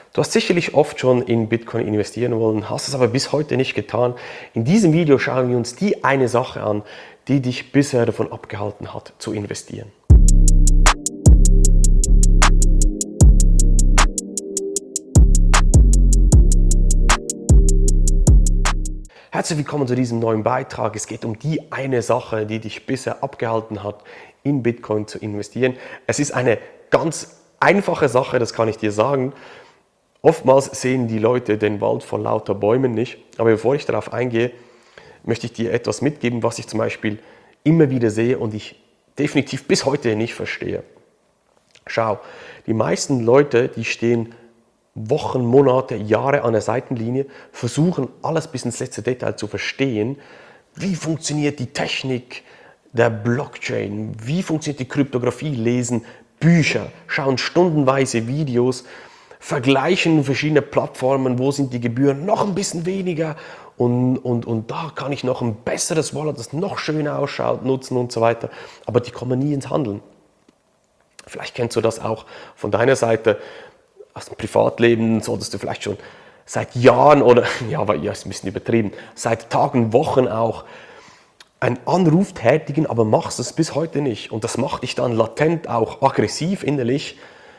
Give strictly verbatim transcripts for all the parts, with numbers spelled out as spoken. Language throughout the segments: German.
Du hast sicherlich oft schon in Bitcoin investieren wollen, hast es aber bis heute nicht getan. In diesem Video schauen wir uns die eine Sache an, die dich bisher davon abgehalten hat, zu investieren. Herzlich willkommen zu diesem neuen Beitrag. Es geht um die eine Sache, die dich bisher abgehalten hat, in Bitcoin zu investieren. Es ist eine ganz einfache Sache, das kann ich dir sagen. Oftmals sehen die Leute den Wald vor lauter Bäumen nicht. Aber bevor ich darauf eingehe, möchte ich dir etwas mitgeben, was ich zum Beispiel immer wieder sehe und ich definitiv bis heute nicht verstehe. Schau, die meisten Leute, die stehen Wochen, Monate, Jahre an der Seitenlinie, versuchen alles bis ins letzte Detail zu verstehen. Wie funktioniert die Technik der Blockchain? Wie funktioniert die Kryptographie? Lesen Bücher, schauen stundenweise Videos, vergleichen verschiedene Plattformen, wo sind die Gebühren noch ein bisschen weniger und, und, und da kann ich noch ein besseres Wallet, das noch schöner ausschaut, nutzen und so weiter. Aber die kommen nie ins Handeln. Vielleicht kennst du das auch von deiner Seite. Aus dem Privatleben solltest du vielleicht schon seit Jahren oder, ja, aber ja, ist ein bisschen übertrieben, seit Tagen, Wochen auch einen Anruf tätigen, aber machst es bis heute nicht. Und das macht dich dann latent auch aggressiv innerlich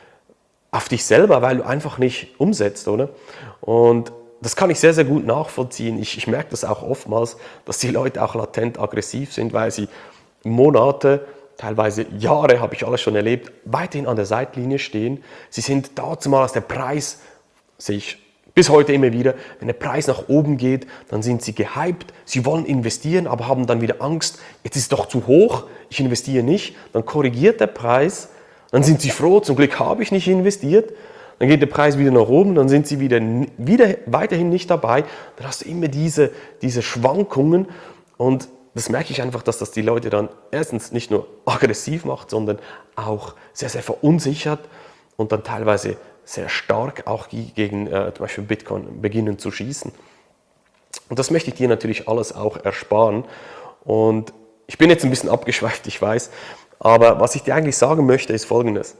auf dich selber, weil du einfach nicht umsetzt, oder? Und das kann ich sehr, sehr gut nachvollziehen. Ich, ich merke das auch oftmals, dass die Leute auch latent aggressiv sind, weil sie Monate, teilweise Jahre, habe ich alles schon erlebt, weiterhin an der Seitlinie stehen. Sie sind dazu mal, als der Preis, sehe ich bis heute immer wieder, wenn der Preis nach oben geht, dann sind sie gehypt, sie wollen investieren, aber haben dann wieder Angst, jetzt ist es doch zu hoch, ich investiere nicht, dann korrigiert der Preis, dann sind sie froh, zum Glück habe ich nicht investiert, dann geht der Preis wieder nach oben, dann sind sie wieder, wieder weiterhin nicht dabei, dann hast du immer diese, diese Schwankungen und das merke ich einfach, dass das die Leute dann erstens nicht nur aggressiv macht, sondern auch sehr, sehr verunsichert und dann teilweise sehr stark auch gegen äh, zum Beispiel Bitcoin beginnen zu schießen. Und das möchte ich dir natürlich alles auch ersparen. Und ich bin jetzt ein bisschen abgeschweift, ich weiß, aber was ich dir eigentlich sagen möchte, ist Folgendes.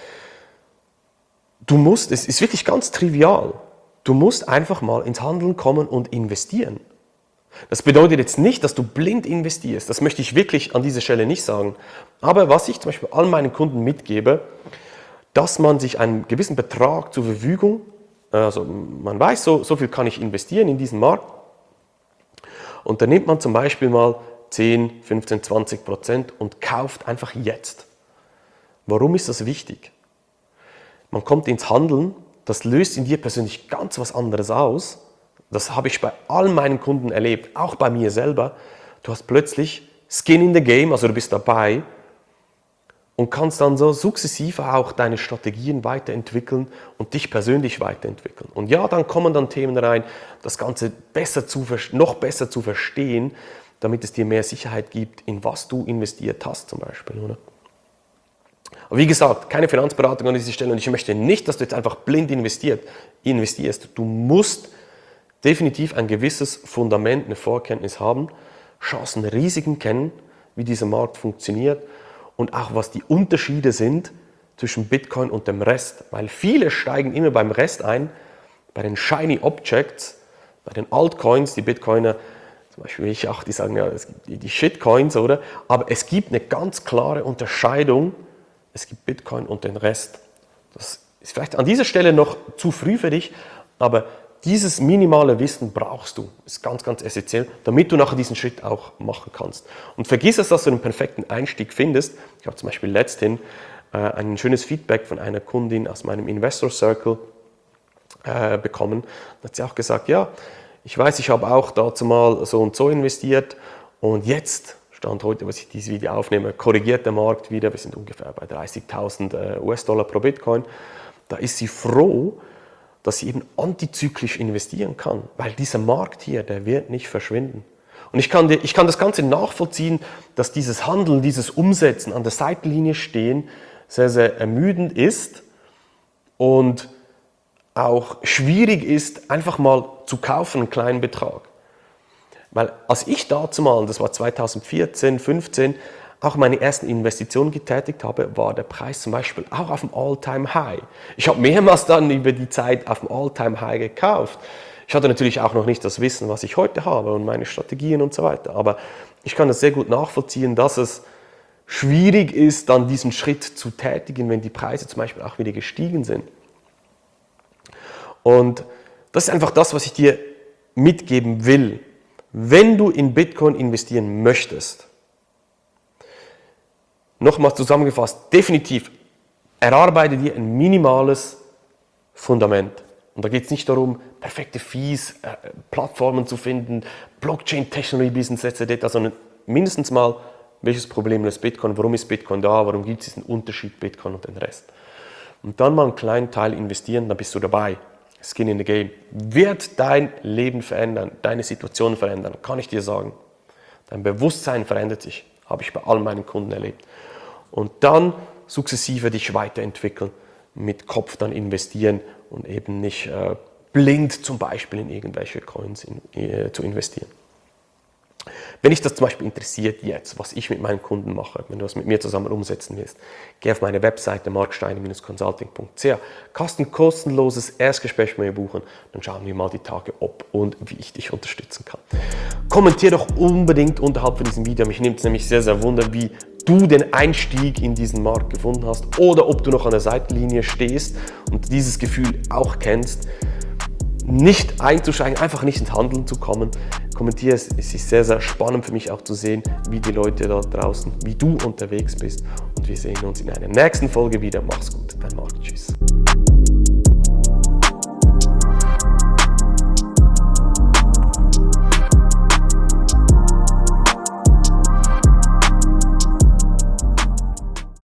Du musst, es ist wirklich ganz trivial, du musst einfach mal ins Handeln kommen und investieren. Das bedeutet jetzt nicht, dass du blind investierst, das möchte ich wirklich an dieser Stelle nicht sagen. Aber was ich zum Beispiel all meinen Kunden mitgebe, dass man sich einen gewissen Betrag zur Verfügung, also man weiß, so, so viel kann ich investieren in diesen Markt und dann nimmt man zum Beispiel mal zehn, fünfzehn, zwanzig Prozent und kauft einfach jetzt. Warum ist das wichtig? Man kommt ins Handeln, das löst in dir persönlich ganz was anderes aus. Das habe ich bei all meinen Kunden erlebt, auch bei mir selber. Du hast plötzlich Skin in the Game, also du bist dabei und kannst dann so sukzessive auch deine Strategien weiterentwickeln und dich persönlich weiterentwickeln. Und ja, dann kommen dann Themen rein, das Ganze besser zu, noch besser zu verstehen, damit es dir mehr Sicherheit gibt, in was du investiert hast zum Beispiel, oder? Aber wie gesagt, keine Finanzberatung an dieser Stelle und ich möchte nicht, dass du jetzt einfach blind investiert, investierst. Du musst definitiv ein gewisses Fundament, eine Vorkenntnis haben, Chancen, Risiken kennen, wie dieser Markt funktioniert und auch was die Unterschiede sind zwischen Bitcoin und dem Rest. Weil viele steigen immer beim Rest ein, bei den Shiny Objects, bei den Altcoins, die Bitcoiner, zum Beispiel ich auch, die sagen ja, es gibt die Shitcoins, oder? Aber es gibt eine ganz klare Unterscheidung, es gibt Bitcoin und den Rest. Das ist vielleicht an dieser Stelle noch zu früh für dich, aber dieses minimale Wissen brauchst du, ist ganz, ganz essentiell, damit du nachher diesen Schritt auch machen kannst. Und vergiss es, dass du den perfekten Einstieg findest. Ich habe zum Beispiel letzthin äh, ein schönes Feedback von einer Kundin aus meinem Investor Circle äh, bekommen. Da hat sie auch gesagt, ja, ich weiß, ich habe auch dazu mal so und so investiert und jetzt, Stand heute, was ich dieses Video aufnehme, korrigiert der Markt wieder, wir sind ungefähr bei dreißigtausend U S-Dollar pro Bitcoin. Da ist sie froh, dass sie eben antizyklisch investieren kann, weil dieser Markt hier, der wird nicht verschwinden. Und ich kann, dir, ich kann das Ganze nachvollziehen, dass dieses Handeln, dieses Umsetzen, an der Seitenlinie stehen, sehr, sehr ermüdend ist und auch schwierig ist, einfach mal zu kaufen, einen kleinen Betrag. Weil als ich dazu mal, das war zweitausendvierzehn, fünfzehn, auch meine ersten Investitionen getätigt habe, war der Preis zum Beispiel auch auf dem All-Time-High. Ich habe mehrmals dann über die Zeit auf dem All-Time-High gekauft. Ich hatte natürlich auch noch nicht das Wissen, was ich heute habe und meine Strategien und so weiter. Aber ich kann das sehr gut nachvollziehen, dass es schwierig ist, dann diesen Schritt zu tätigen, wenn die Preise zum Beispiel auch wieder gestiegen sind. Und das ist einfach das, was ich dir mitgeben will. Wenn du in Bitcoin investieren möchtest, nochmal zusammengefasst, definitiv erarbeite dir ein minimales Fundament. Und da geht es nicht darum, perfekte Fees, äh, Plattformen zu finden, Blockchain-Technologie-Business et cetera, sondern mindestens mal, welches Problem löst Bitcoin, warum ist Bitcoin da, warum gibt es diesen Unterschied Bitcoin und den Rest. Und dann mal einen kleinen Teil investieren, dann bist du dabei. Skin in the Game. Wird dein Leben verändern, deine Situation verändern, kann ich dir sagen. Dein Bewusstsein verändert sich, habe ich bei all meinen Kunden erlebt. Und dann sukzessive dich weiterentwickeln, mit Kopf dann investieren und eben nicht äh, blind zum Beispiel in irgendwelche Coins in, äh, zu investieren. Wenn dich das zum Beispiel interessiert jetzt, was ich mit meinen Kunden mache, wenn du das mit mir zusammen umsetzen willst, geh auf meine Webseite marksteiner Bindestrich consulting punkt c h, kannst ein kostenloses Erstgespräch mit mir buchen, dann schauen wir mal die Tage, ob und wie ich dich unterstützen kann. Kommentier doch unbedingt unterhalb von diesem Video, mich nimmt es nämlich sehr, sehr wunder, wie du den Einstieg in diesen Markt gefunden hast oder ob du noch an der Seitenlinie stehst und dieses Gefühl auch kennst, nicht einzusteigen, einfach nicht ins Handeln zu kommen. Kommentiere es, es ist sehr, sehr spannend für mich auch zu sehen, wie die Leute da draußen, wie du unterwegs bist. Und wir sehen uns in einer nächsten Folge wieder. Mach's gut, dein Marc. Tschüss.